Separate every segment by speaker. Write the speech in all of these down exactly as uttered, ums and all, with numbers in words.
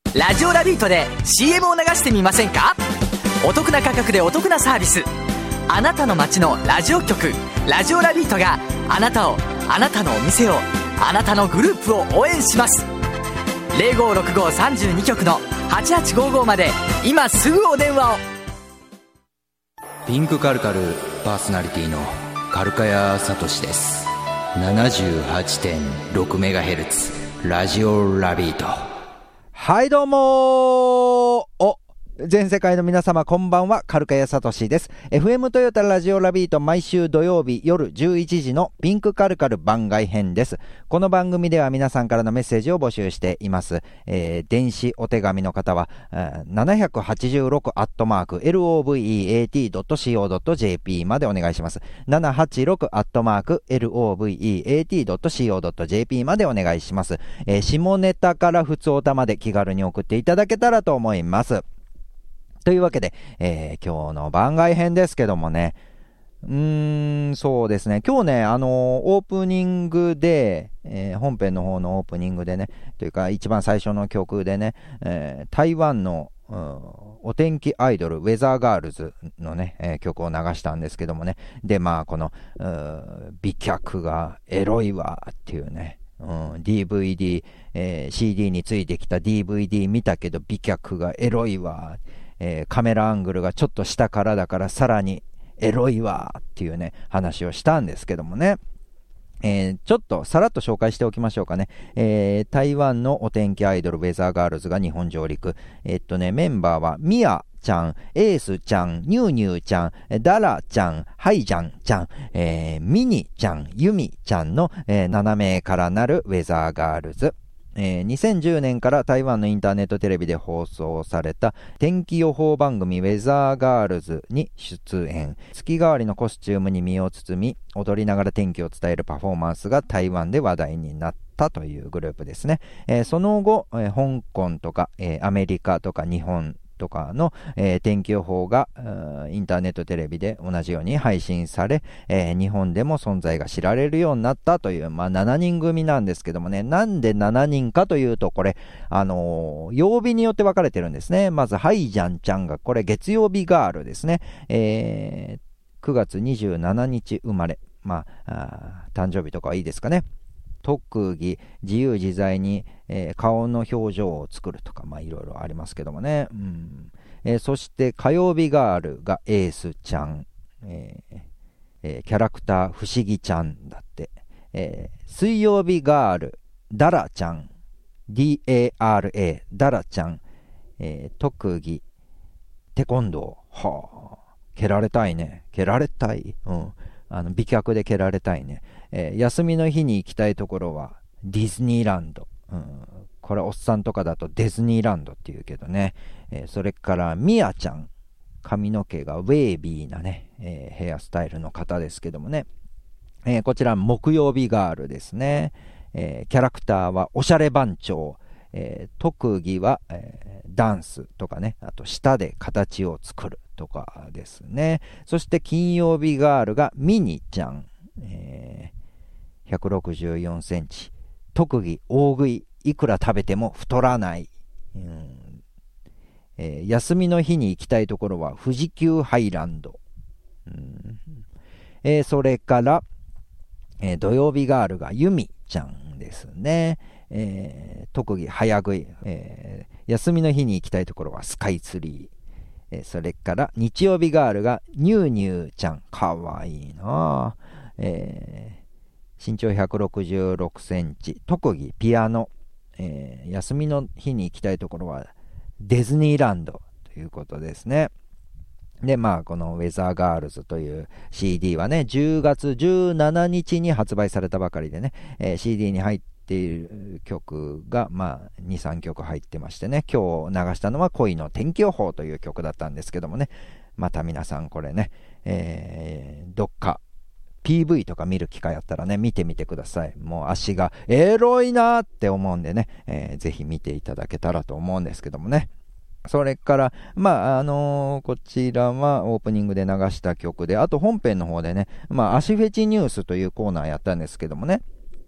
Speaker 1: ラジオラビートで シーエム を流してみませんか？お得な価格でお得なサービス。あなたの街のラジオ局ラジオラビートがあなたを、あなたのお店を、あなたのグループを応援します。 ゼロごろくごさんじゅうに 局のはちはちごーごーまで今すぐお電話を。
Speaker 2: ピンクカルカルパーソナリティのカルカヤサトシです。 ななじゅうはちてんろくメガヘルツ ラジオラビート。
Speaker 3: はいどうもー。お全世界の皆様こんばんは、カルカヤサトシです。 エフエム トヨタラジオラビート、毎週土曜日夜じゅういちじのピンクカルカル番外編です。この番組では皆さんからのメッセージを募集しています。えー、電子お手紙の方はななはちろくアットマーク エルオーブイイーエーティードットシーオードットジェーピー までお願いします。ななはちろくアットマーク エルオーブイイーエーティードットシーオードットジェーピー までお願いします。えー、下ネタから普通おたまで気軽に送っていただけたらと思います。というわけで、えー、今日の番外編ですけどもね、うーん、そうですね、今日ね、あのー、オープニングで、えー、本編の方のオープニングでね、というか一番最初の曲でね、えー、台湾の、うん、お天気アイドル、ウェザーガールズのね、えー、曲を流したんですけどもね、で、まあ、この、美脚がエロいわっていうね、うん、ディーブイディー、えー、シーディー についてきた ディーブイディー 見たけど美脚がエロいわ、えー、カメラアングルがちょっと下からだからさらにエロいわっていうね話をしたんですけどもね、えー、ちょっとさらっと紹介しておきましょうかね。えー、台湾のお天気アイドルウェザーガールズが日本上陸。えっとねメンバーはミアちゃん、エースちゃん、ニューニューちゃん、ダラちゃん、ハイジャンちゃん、えー、ミニちゃん、ユミちゃんの、えー、ななめいからなるウェザーガールズ。えー、にせんじゅうねんから台湾のインターネットテレビで放送された天気予報番組ウェザーガールズに出演。月替わりのコスチュームに身を包み踊りながら天気を伝えるパフォーマンスが台湾で話題になったというグループですね。えー、その後、えー、香港とか、えー、アメリカとか日本とかの、えー、天気予報がインターネットテレビで同じように配信され、えー、日本でも存在が知られるようになったという、まあ、しちにん組なんですけどもね、なんでしちにんかというと、これ、あのー、曜日によって分かれてるんですね。まず、ハイジャンちゃんが、これ月曜日ガールですね。えー、くがつにじゅうしちにち生まれ。まあ、あ誕生日とかはいいですかね。特技、自由自在に、えー、顔の表情を作るとか、まあいろいろありますけどもね、うんえー、そして火曜日ガールがエースちゃん、えーえー、キャラクター不思議ちゃんだって、えー、水曜日ガールダラちゃん ディーエーアールエー ダラちゃん、えー、特技テコンドー、はあ、蹴られたいね、蹴られたい、うんあの美脚で蹴られたいね、えー、休みの日に行きたいところはディズニーランド、うん、これおっさんとかだとディズニーランドって言うけどね、えー、それからミアちゃん、髪の毛がウェービーなね、えー、ヘアスタイルの方ですけどもね、えー、こちら木曜日ガールですね、えー、キャラクターはおしゃれ番長、えー、特技は、えー、ダンスとかね、あと舌で形を作るとかですね。そして金曜日ガールがミニちゃん、えー、ひゃくろくじゅうよんセンチ、特技大食い、いくら食べても太らない、うんえー、休みの日に行きたいところは富士急ハイランド、うんえー、それから、えー、土曜日ガールがユミちゃんですね。えー、特技早食い、えー、休みの日に行きたいところはスカイツリー、えー、それから日曜日ガールがニューニューちゃん、かわいいな、えー、身長ひゃくろくじゅうろくセンチ、特技ピアノ、えー、休みの日に行きたいところはディズニーランドということですね。でまあこのウェザーガールズという シーディー はねじゅうがつじゅうしちにちに発売されたばかりでね、えー、シーディー に入っている曲がまあ にさんきょく入ってましてね、今日流したのは恋の天気予報という曲だったんですけどもね、また皆さんこれね、えー、どっか ピーブイ とか見る機会あったらね見てみてください。もう足がエロいなって思うんでね、えー、ぜひ見ていただけたらと思うんですけどもね。それから、まあ、あのー、こちらはオープニングで流した曲で、あと本編の方でね、まあ、足フェチニュースというコーナーやったんですけどもね、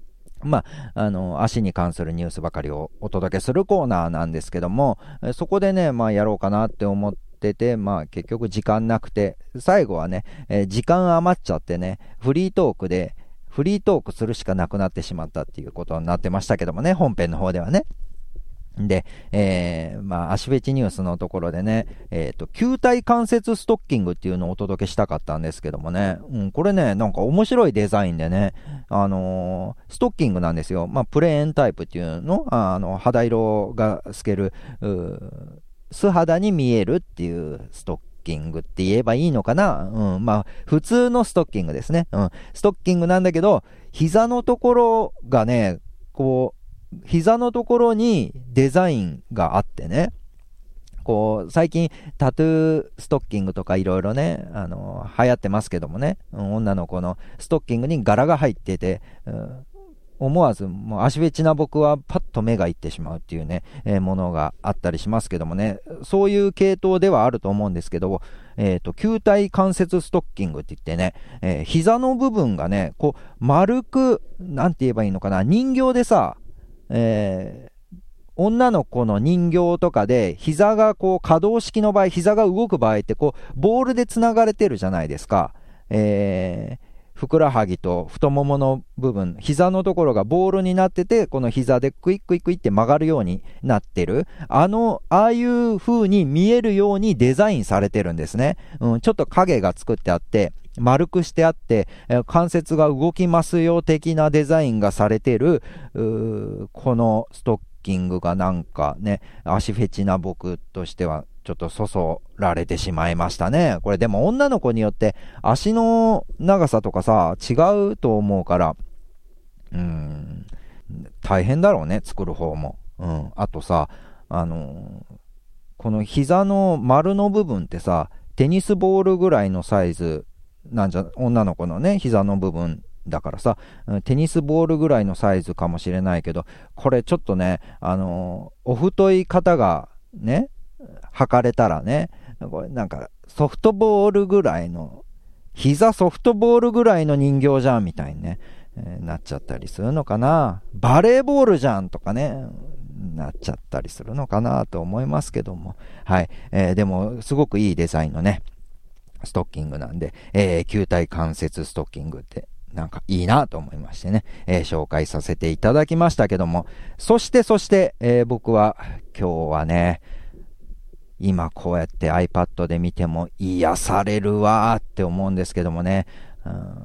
Speaker 3: まあ、あの、足に関するニュースばかりをお届けするコーナーなんですけども、そこでね、まあ、やろうかなって思ってて、まあ、結局時間なくて、最後はね、えー、時間余っちゃってね、フリートークで、フリートークするしかなくなってしまったっていうことになってましたけどもね、本編の方ではね。で、えー、まあ、足フェチニュースのところでね、えっと、球体関節ストッキングっていうのをお届けしたかったんですけどもね、うん、これね、なんか面白いデザインでね、あのー、ストッキングなんですよ。まあ、プレーンタイプっていうの、あの、肌色が透ける、素肌に見えるっていうストッキングって言えばいいのかな。うん、まあ、普通のストッキングですね。うん、ストッキングなんだけど、膝のところがね、こう、膝のところにデザインがあってね、こう、最近タトゥーストッキングとかいろいろね、あの、流行ってますけどもね、うん、女の子のストッキングに柄が入ってて、うん、思わず、もう足フェチな僕はパッと目がいってしまうっていうね、えー、ものがあったりしますけどもね、そういう系統ではあると思うんですけど、えっと、球体関節ストッキングって言ってね、えー、膝の部分がね、こう、丸く、なんて言えばいいのかな、人形でさ、えー、女の子の人形とかで膝がこう可動式の場合、膝が動く場合ってこうボールでつながれてるじゃないですか。えー、ふくらはぎと太ももの部分、膝のところがボールになってて、この膝でクイックイックイって曲がるようになってる。あの、ああいう風に見えるようにデザインされてるんですね。うん、ちょっと影が作ってあって、丸くしてあって、関節が動きますよ的なデザインがされてる、このストッキングがなんかね、足フェチな僕としてはちょっとそそられてしまいましたね。これでも女の子によって足の長さとかさ、違うと思うから、うーん、大変だろうね、作る方も。うん、あとさ、あのー、この膝の丸の部分ってさ、テニスボールぐらいのサイズなんじゃ、女の子のね、膝の部分だからさ、テニスボールぐらいのサイズかもしれないけど、これちょっとね、あのー、お太い方がね、測れたらね、これなんかソフトボールぐらいの、膝ソフトボールぐらいの人形じゃんみたいにね、えー、なっちゃったりするのかな。バレーボールじゃんとかね、なっちゃったりするのかなと思いますけども。はい。えー、でも、すごくいいデザインのね、ストッキングなんで、えー、球体関節ストッキングってなんかいいなと思いましてね、えー、紹介させていただきましたけども、そしてそして、えー、僕は今日はね、今こうやって iPad で見ても癒されるわーって思うんですけどもね、うん、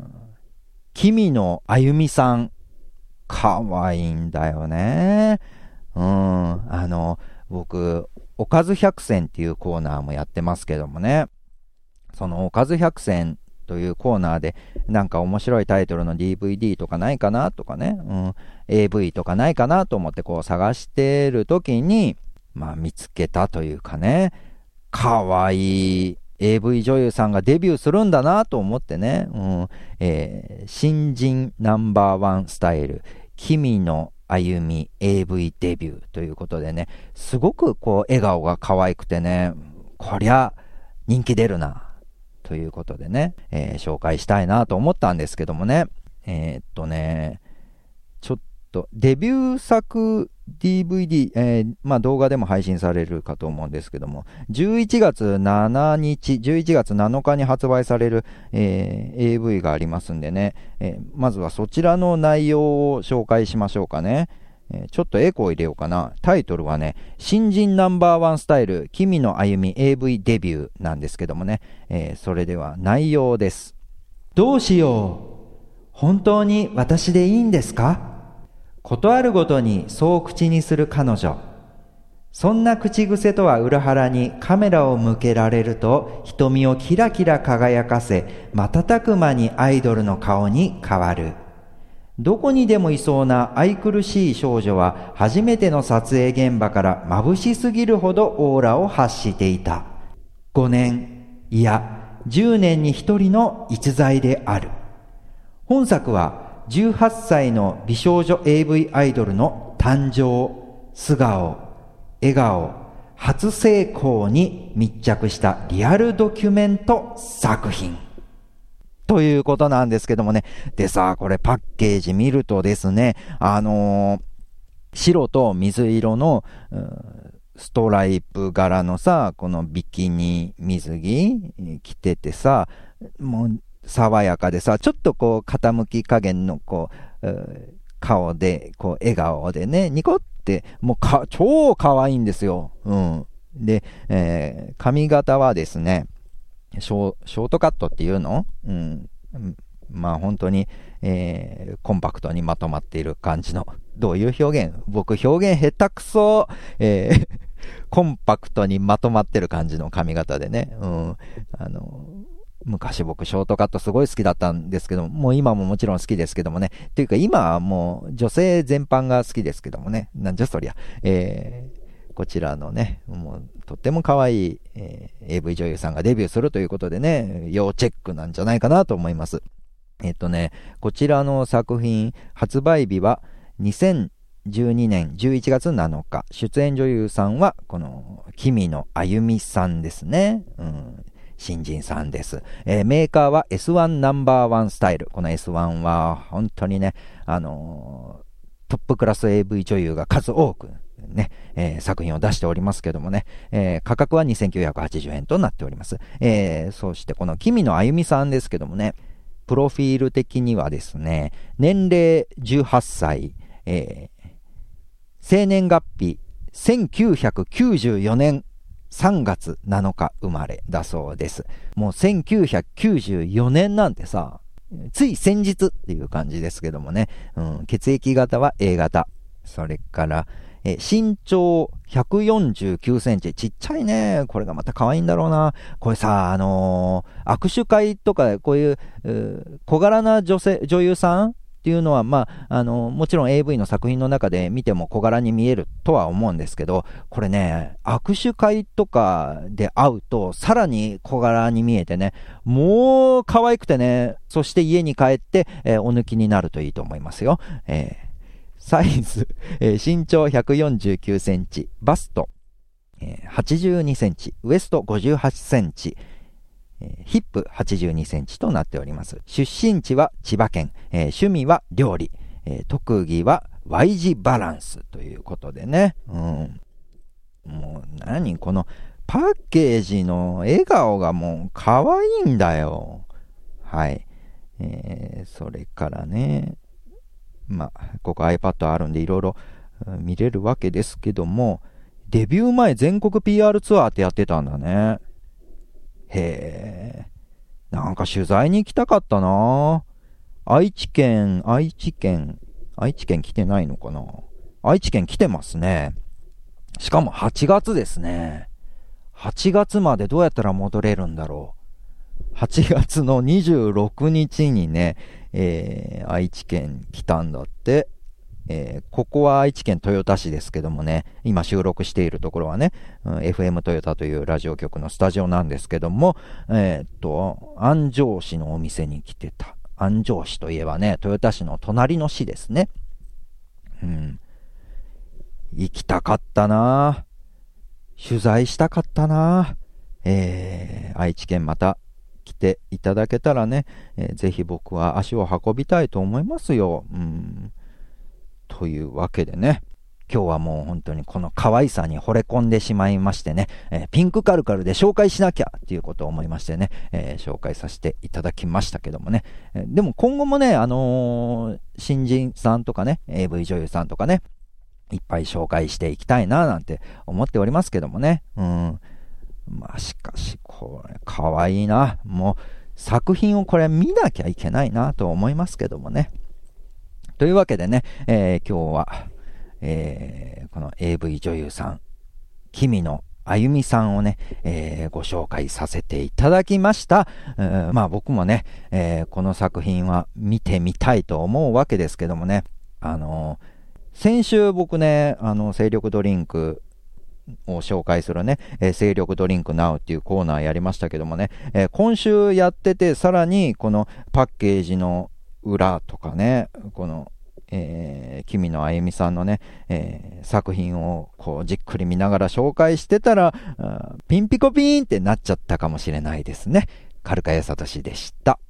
Speaker 3: 君野あゆみさん、かわいいんだよね。うん、あの、僕、おかず百選っていうコーナーもやってますけどもね、そのおかず百選というコーナーでなんか面白いタイトルの ディーブイディー とかないかなとかね、うん、エーブイ とかないかなと思ってこう探してる時に、まあ見つけたというかね、かわいい エーブイ 女優さんがデビューするんだなと思ってね、うんえー、新人ナンバーワンスタイル、君野あゆみ エーブイ デビューということでね、すごくこう笑顔が可愛くてね、こりゃ人気出るなということでね、えー、紹介したいなと思ったんですけどもね、えー、っとね、ちょっとデビュー作 ディーブイディー、えー、まあ動画でも配信されるかと思うんですけども、じゅういちがつついたち、じゅういちがつなのかに発売される、えー、エーブイ がありますんでね、えー、まずはそちらの内容を紹介しましょうかね。ちょっとエコー入れようかな。タイトルはね、新人ナンバーワンスタイル、君野あゆみ エーブイ デビューなんですけどもね、えー、それでは内容です。どうしよう。本当に私でいいんですか？ことあるごとにそう口にする彼女。そんな口癖とは裏腹にカメラを向けられると瞳をキラキラ輝かせ、瞬く間にアイドルの顔に変わる。どこにでもいそうな愛くるしい少女は初めての撮影現場から眩しすぎるほどオーラを発していた。ごねん、いやじゅうねんに一人の逸材である。本作はじゅうはっさいの美少女 エーブイ アイドルの誕生、素顔、笑顔、初成功に密着したリアルドキュメント作品。 ということなんですけどもね。でさ、これパッケージ見るとですね、あのー、白と水色の、ストライプ柄のさ、このビキニ水着着ててさ、もう爽やかでさ、ちょっとこう傾き加減のこう、顔で、こう笑顔でね、ニコって、もうか、超可愛いんですよ。うん。で、えー、髪型はですね、ショー、ショートカットっていうの？うん。まあ本当に、えー、コンパクトにまとまっている感じの、どういう表現？僕表現下手くそ、えー、コンパクトにまとまってる感じの髪型でね、うん。あの、昔僕ショートカットすごい好きだったんですけど、もう今ももちろん好きですけどもね。というか今はもう女性全般が好きですけどもね。なんじゃそりゃ。えー、こちらのね、もうとっても可愛い、えー、エーブイ 女優さんがデビューするということでね、要チェックなんじゃないかなと思います。えっとね、こちらの作品、発売日はにせんじゅうにねんじゅういちがつなのか、出演女優さんはこの君野あゆみさんですね。うん、新人さんです。えー、メーカーは エスワン ナンバーワンスタイル。この エスワン は本当にね、あのー、トップクラス エーブイ 女優が数多くね、えー、作品を出しておりますけどもね、えー、価格はにせんきゅうひゃくはちじゅうえんとなっております。えー、そしてこの君野あゆみさんですけどもね、プロフィール的にはですね、年齢じゅうはっさい、えー、生年月日せんきゅうひゃくきゅうじゅうよねんさんがつなのか生まれだそうです。もうせんきゅうひゃくきゅうじゅうよねんなんてさ、つい先日っていう感じですけどもね、うん、血液型は エー 型。それから、え身長ひゃくよんじゅうきゅうセンチ。ちっちゃいね。これがまた可愛いんだろうな。これさ、あのー、握手会とか、こういう、う小柄な女性、女優さんっていうのは、まあ、あのー、もちろん エーブイ の作品の中で見ても小柄に見えるとは思うんですけど、これね、握手会とかで会うと、さらに小柄に見えてね、もう可愛くてね、そして家に帰って、えー、お抜きになるといいと思いますよ。えーサイズ、えー、身長ひゃくよんじゅうきゅうセンチ、バスト、えー、はちじゅうにセンチ、ウエストごじゅうはちセンチ、えー、ヒップはちじゅうにセンチとなっております。出身地は千葉県、えー、趣味は料理、えー、特技は Y 字バランスということでね。うん、もう何このパッケージの笑顔がもう可愛いんだよ。はい。えー、それからね、まあ、ここ iPad あるんでいろいろ見れるわけですけども、デビュー前全国 ピーアール ツアーってやってたんだね。へえ。なんか取材に行きたかったな。愛知県、愛知県、愛知県来てないのかな。愛知県来てますね。しかもはちがつですね。はちがつまでどうやったら戻れるんだろう。はちがつのにじゅうろくにちにね、えー、愛知県来たんだって、えー、ここは愛知県豊田市ですけどもね、今収録しているところはね、うん、エフエム 豊田というラジオ局のスタジオなんですけども、えー、っと安城市のお店に来てた。安城市といえばね、豊田市の隣の市ですね。うん、行きたかったな、取材したかったな。えー、愛知県また来ていただけたらね、えー、ぜひ僕は足を運びたいと思いますよ。うん、というわけでね、今日はもう本当にこの可愛さに惚れ込んでしまいましてね、えー、ピンクカルカルで紹介しなきゃっていうことを思いましてね、えー、紹介させていただきましたけどもね、えー、でも今後もね、あのー、新人さんとかね、エーブイ 女優さんとかね、いっぱい紹介していきたいななんて思っておりますけどもね。うん。まあしかしこれかわいいな。もう作品をこれ見なきゃいけないなと思いますけどもね。というわけでね、えー、今日は、えー、この エーブイ 女優さん、君野あゆみさんをね、えー、ご紹介させていただきました。えー、まあ僕もね、えー、この作品は見てみたいと思うわけですけどもね。あのー、先週僕ね、あの精力ドリンクを紹介するね、えー、精力ドリンク ナウ っていうコーナーやりましたけどもね、えー、今週やってて、さらにこのパッケージの裏とかね、この、えー、君野あゆみさんのね、えー、作品をこうじっくり見ながら紹介してたら、ピンピコピーンってなっちゃったかもしれないですね。カルカヤサトシでした。